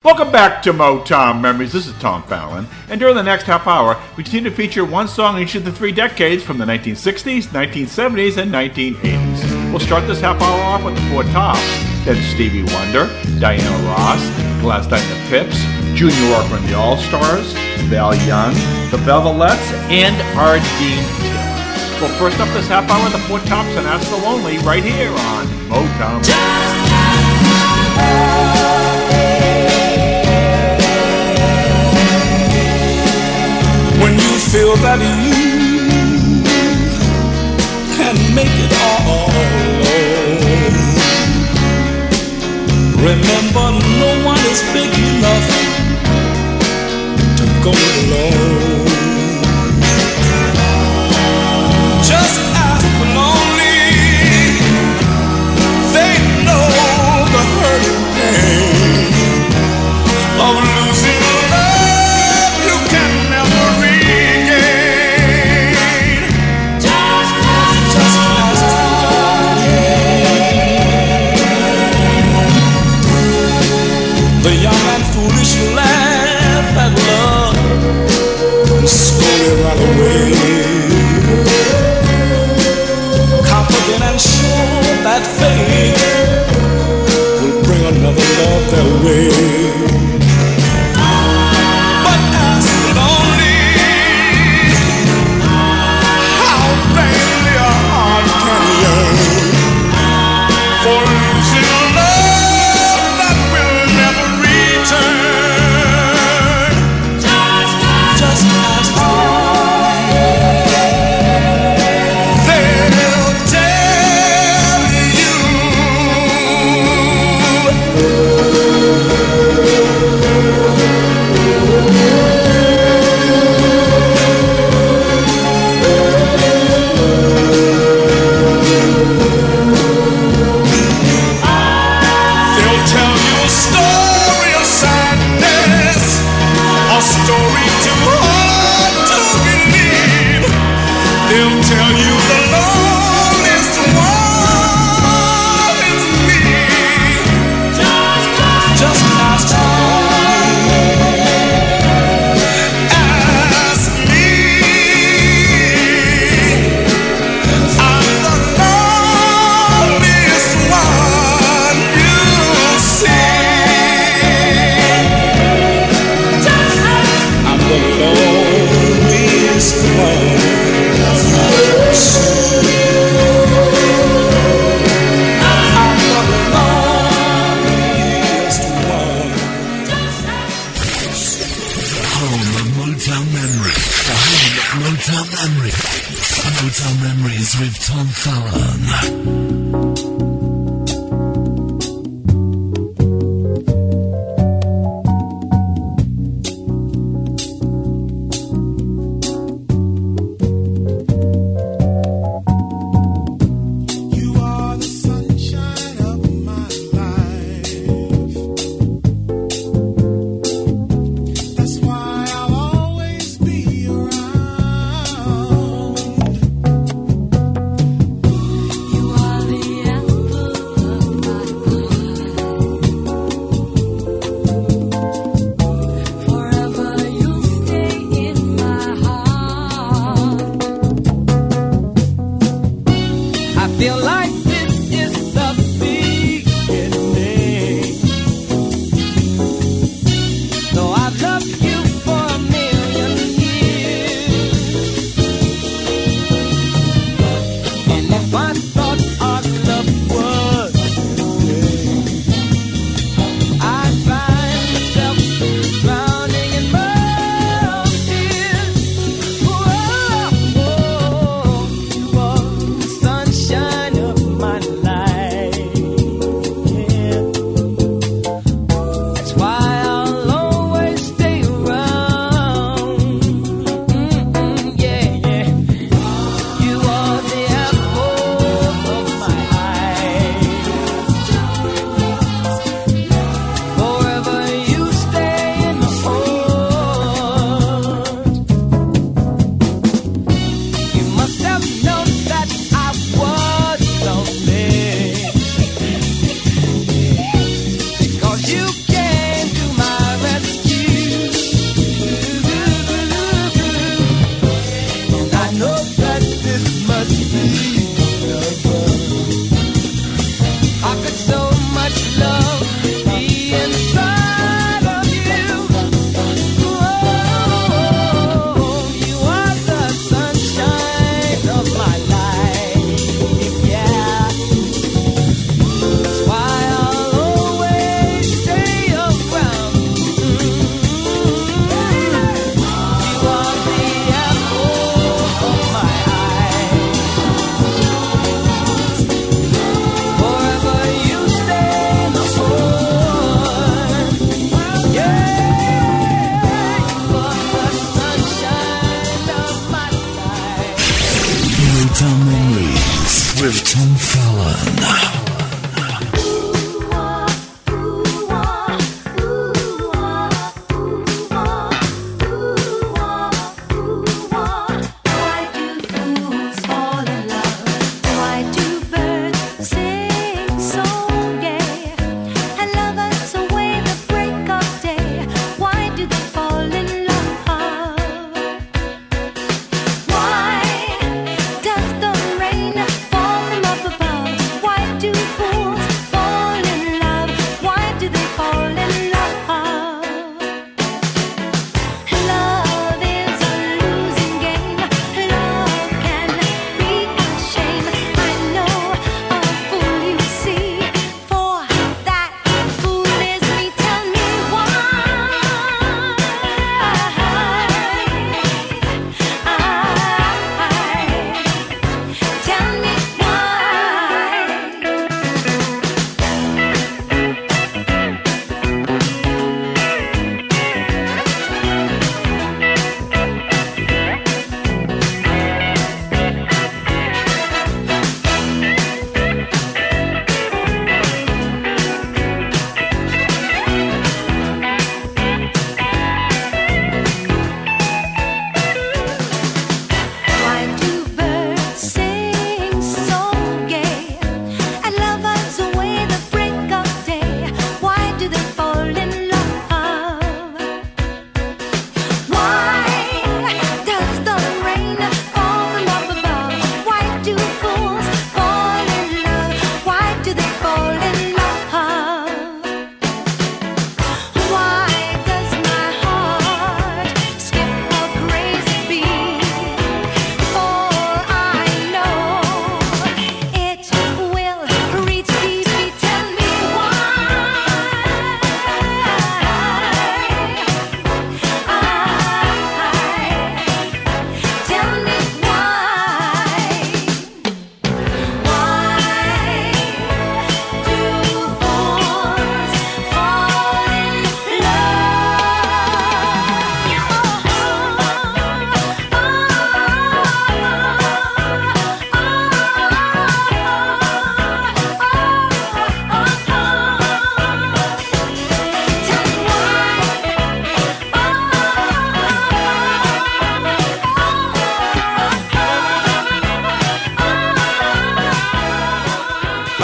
Welcome back to Motown Memories. This is Tom Fallon, and during the next half hour, we continue to feature one song in each of the three decades from the 1960s, 1970s, and 1980s. We'll start this half hour off with the Four Tops, then Stevie Wonder, Diana Ross, Gladys Knight and the Pips, Junior Walker and the All-Stars, Val Young, the Velvelettes, and our Dean Till. Well, first up this half hour, the Four Tops and Ask the Lonely right here on Motown. When you feel that you can make it all alone, remember no one is big enough to go it alone. Just ask the lonely, they know the hurt and pain of losing a love you can never regain. Just ask the young and foolish laugh at love and slowly run away, confident and sure that fate will bring another love their way. But ask the lonely, how vainly a heart can yearn for losing a love that will never return. Just ask they'll tell you. They'll tell you a story of sadness, a story too hard to believe. They'll tell you the loneliest one is me. Just ask me. I'm the loneliest one you'll see. I'm the loneliest one. Home of Motown Memory. The home of Motown Memory. Motown Memories with Tom Fallon. You are the sunshine of my life. That's why I'll always be around. You are the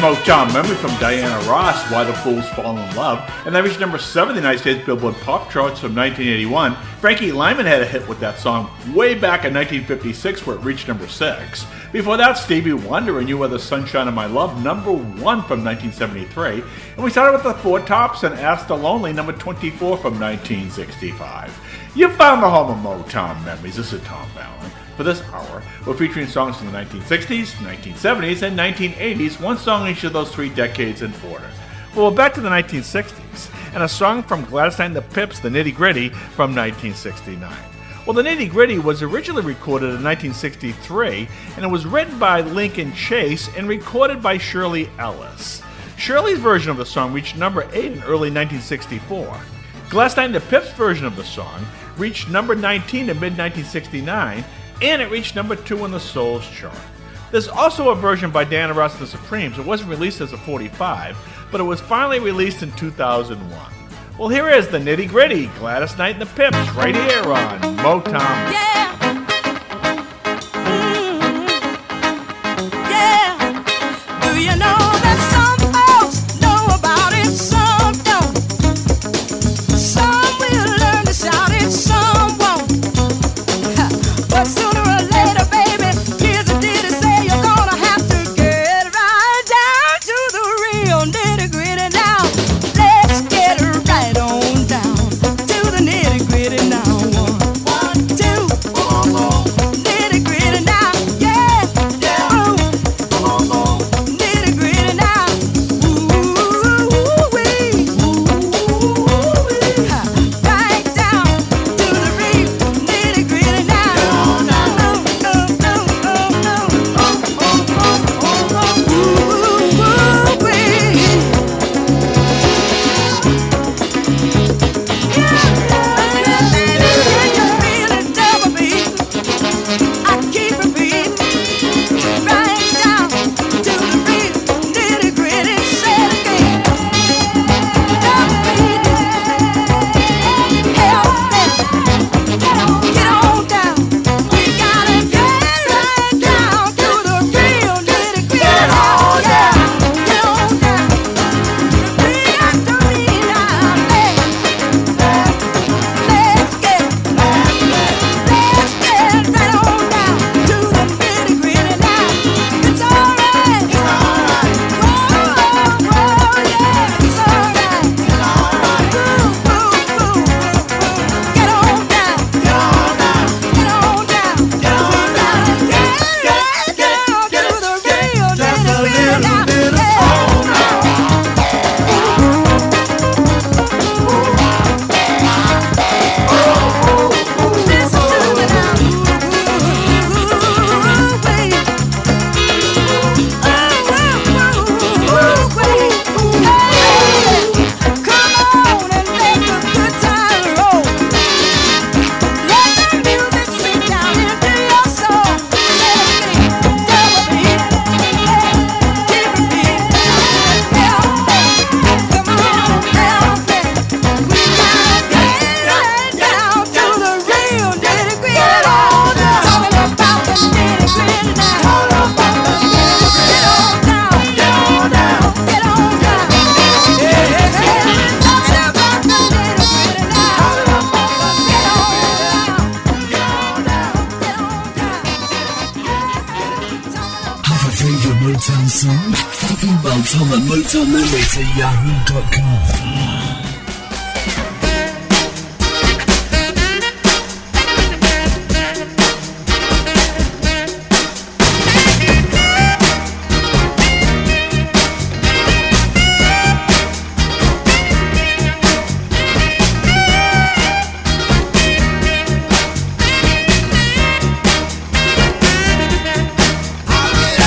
Motown Memory from Diana Ross, Why the Fools Fall in Love, and that reached number 7 in the United States Billboard Pop Charts from 1981. Frankie Lyman had a hit with that song way back in 1956 where it reached number 6. Before that, Stevie Wonder and You Are the Sunshine of My Love, number 1 from 1973. And we started with the Four Tops and Ask the Lonely, number 24 from 1965. You found the home of Motown Memories. This is Tom Fallon. For this hour, we're featuring songs from the 1960s, 1970s, and 1980s, one song in each of those 3 decades in order. Well, we're back to the 1960s, and a song from Gladys Knight and the Pips, The Nitty Gritty, from 1969. Well, The Nitty Gritty was originally recorded in 1963, and it was written by Lincoln Chase and recorded by Shirley Ellis. Shirley's version of the song reached number 8 in early 1964. Gladys Knight and the Pips' version of the song reached number 19 in mid-1969, and it reached number 2 on the Souls chart. There's also a version by Diana Ross and the Supremes. It wasn't released as a 45, but it was finally released in 2001. Well, here is The Nitty Gritty, Gladys Knight and the Pips, right here on Motown. Yeah. Yeah. Do you know that some folks know about it, some don't? Some will learn to shout it, some won't. But sooner or later, baby, here's a ditty say you're gonna have to get right down to the real nitty gritty now. Let's get right on down to the nitty gritty now. 1, 2, nitty gritty now. Yeah, yeah. Ooh, nitty gritty now. Ooh, wee. Right down to the real nitty gritty now. Motown song? Email Tom at motownmemories@yahoo.com.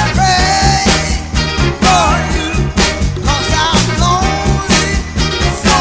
For you, 'cause I'm lonely.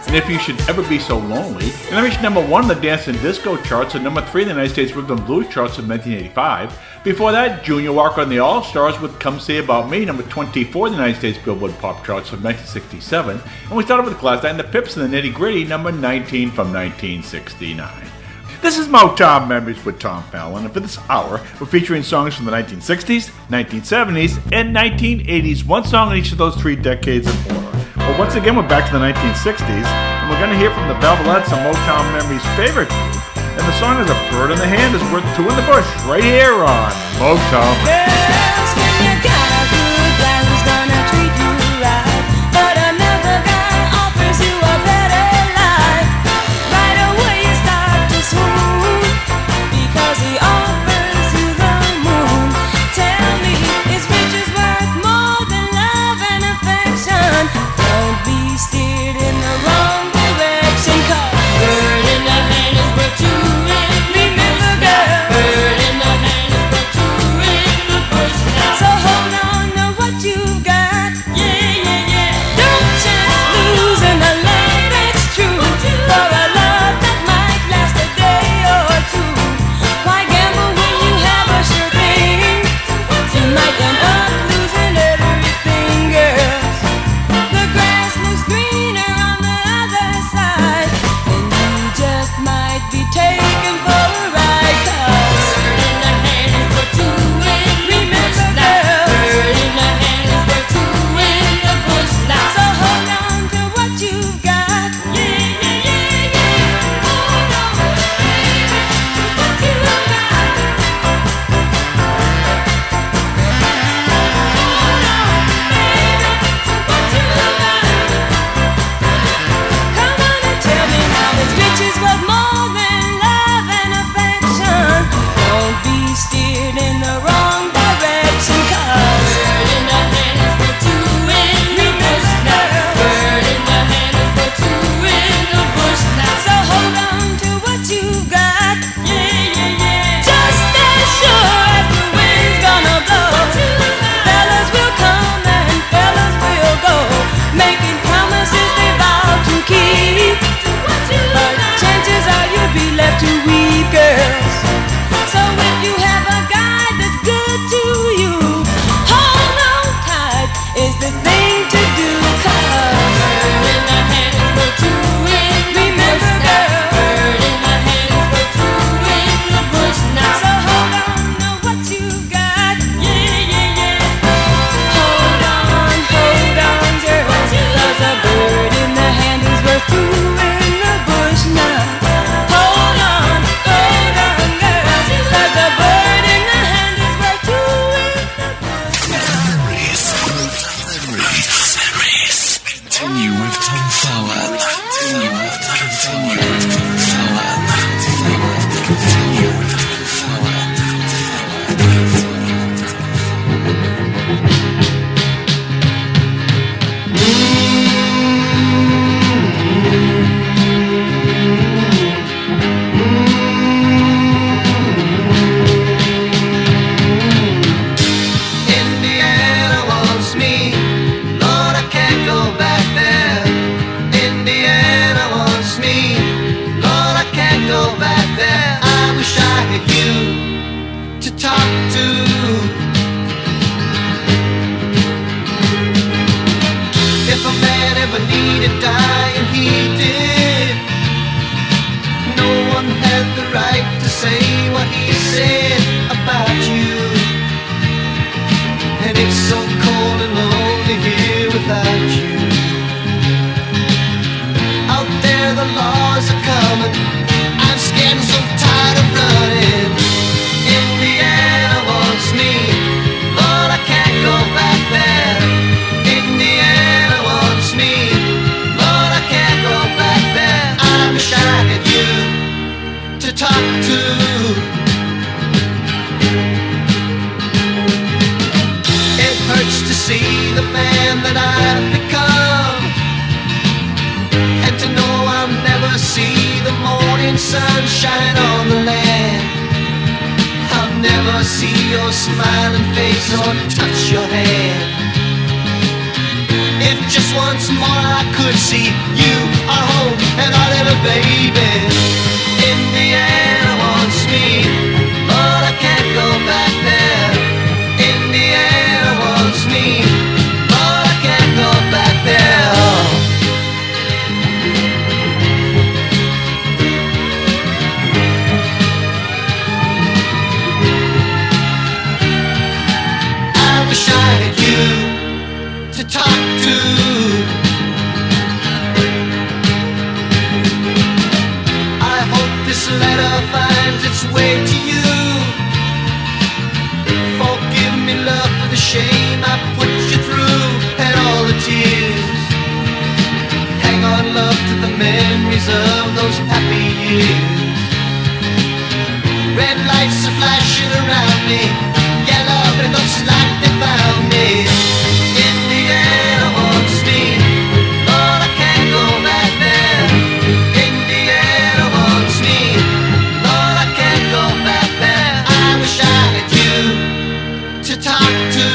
and If You Should Ever Be So Lonely. And they reached number 1 on the dance and disco charts and number 3 in the United States Rhythm and Blues charts in 1985. Before that, Junior Walker and the All-Stars with Come Say About Me, number 24 in the United States Billboard Pop charts from 1967. And we started with Glass Eye and the Pips and the Nitty Gritty, number 19 from 1969. This is Motown Memories with Tom Fallon, and for this hour, we're featuring songs from the 1960s, 1970s, and 1980s, one song in each of those 3 decades in order. Well, once again, we're back to the 1960s, and we're going to hear from the Velvets, a Motown Memories favorite group, and the song is A Bird in the Hand is Worth Two in the Bush, right here on Motown. Girls, when you got a good guy who's gonna treat you right, but another guy offers you a better life, right away you start to swoon, because he offers you the moon. Tell me, is riches worth more than love and affection? Don't be steered in the wrong direction, 'cause bird in the hand is worth two in. Remember, girl, bird in the hand is worth two in the bush now. So hold on to what you've got, yeah, yeah, yeah. Don't just lose in a love that's true, for a love that might last a day or two. Why gamble when you have a sure thing? You might end up losing everything, girls. The grass looks greener on the other side, and you just might be taken for a ride, 'cause bird in the hand is worth two in. Remember, girls, bird in the hand is worth two in the bush now. So hold on to what you've got, yeah, yeah, yeah, yeah. Hold on, baby, to what you've got. Hold on, baby, to what you've got. Come on and tell me now, is riches worth more than love and affection? Don't be steered in the wrong direction, 'cause bird in the hand is worth two in the bush now. Bird in the hand is worth two in the bush now. So hold on to what you've got, yeah, yeah, yeah. Just as sure as the wind's gonna blow, fellas will come and fellas will go, making promises they vow to keep. But chances are you'll be left to weep, girls. So if you have a guy that's good to you, hold on tight is the thing to do, 'cause bird in the hand is worth two in. Remember, girl, bird in the hand is worth two in the bush now. So hold on to what you've got, yeah, yeah, yeah. Hold on, girl, 'cause a bird in the hand is worth two in the bush now. Hold on, girl, 'cause a bird in the hand is worth two in the bush now. Memories. Continue with Tom Fallon. Continue with Tom Fallon. Continue with Tom Fallon. Indiana wants me, Lord, I can't go back there. Indiana wants me, Lord, I can't go back there. I wish I had you to talk to. If a man ever needed dying, he did. No one had the right to say what he said about you. And it's so cold and lonely here without you. Out there the laws are coming, I'm scared and so tired of running. Indiana wants me, Lord, I can't go back there. Indiana wants me, Lord, I can't go back there. I wish I had you to talk to. It hurts to see the man that I've become, and to know I'll never see the morning sunshine on the land. I'll never see your smiling face or touch your hand. If just once more I could see you, our home away to you. Forgive me, love, for the shame I put you through and all the tears. Hang on, love, to the memories of those happy years. Red lights are flashing around me. Yeah, love, it looks like they found me. Indiana wants me, but I can't go back there. Indiana wants me, but I can't go back there. I wish I had you to talk to.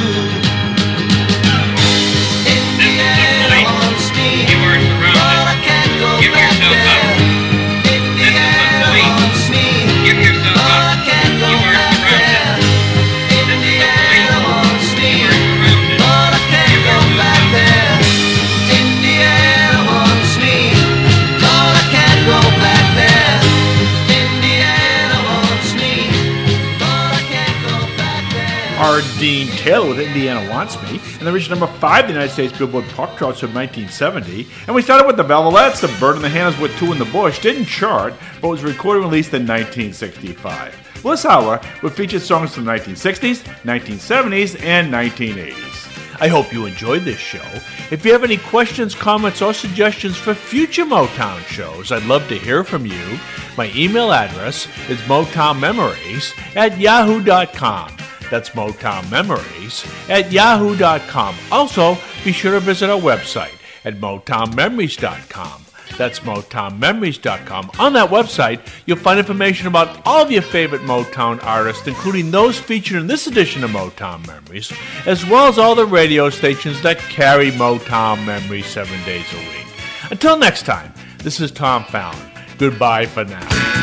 Indiana wants me, but I can't go back there. Indiana wants me, but I can't go back there. Indiana wants me, but I can't go back there. Indiana wants me, but I can't go back there. Indiana wants me, but I can't go back there. Our Dean Taylor with Indiana Wants Me, and they reached number 5 in the United States Billboard Pop Charts of 1970. And we started with the Velvets, The Bird in the Hand with Two in the Bush. Didn't chart, but was recorded and released in 1965. Well, this hour will feature songs from the 1960s, 1970s, and 1980s. I hope you enjoyed this show. If you have any questions, comments, or suggestions for future Motown shows, I'd love to hear from you. My email address is motownmemories@yahoo.com. That's motownmemories@yahoo.com. Also, be sure to visit our website at motownmemories.com. That's motownmemories.com. On that website, you'll find information about all of your favorite Motown artists, including those featured in this edition of Motown Memories, as well as all the radio stations that carry Motown Memories 7 days a week. Until next time, this is Tom Fallon. Goodbye for now.